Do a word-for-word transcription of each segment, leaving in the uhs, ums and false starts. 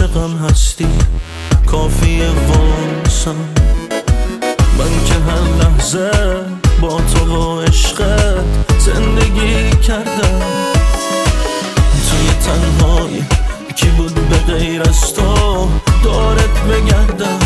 عاشقم هستی کافیه واسم، من که هر لحظه با تو و عشقت زندگی کردم. توی تنهایی کی بود به غیر از تو دارت بگردم.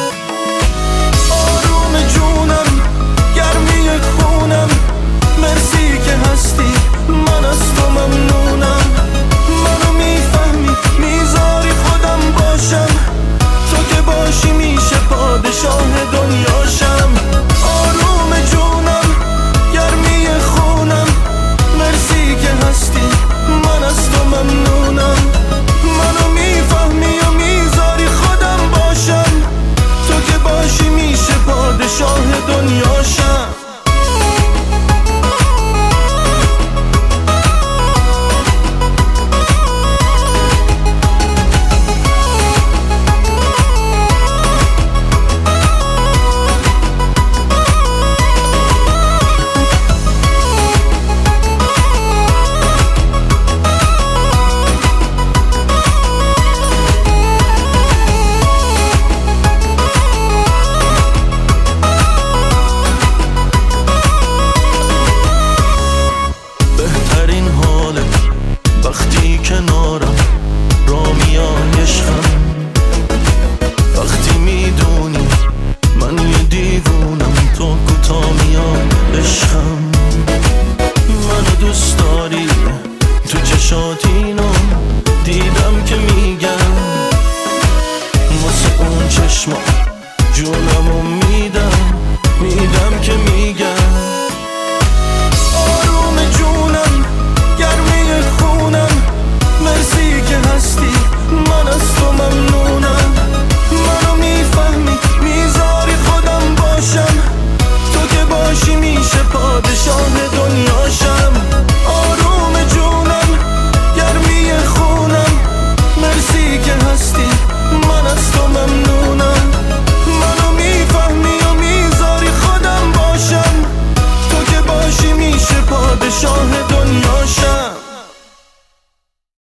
آروم جونم گرمی خونم، مرسی که هستی من از تو ممنونم. منو میفهمی میذاری خودم باشم، تو که باشی میشه پادشاه دنیاشم. آروم جونم گرمی خونم، مرسی که هستی من از تو ممنونم. منو میفهمی و میذاری خودم باشم، تو که باشی میشه پادشاه دنیاشم. وقتی کنارم را میای عشقم، وقتی میدونی من یه دیوونم تو کوتا میای عشقم. منو دوست داری تو چشات اینو دیدم که میگم، واسه اون چشما جون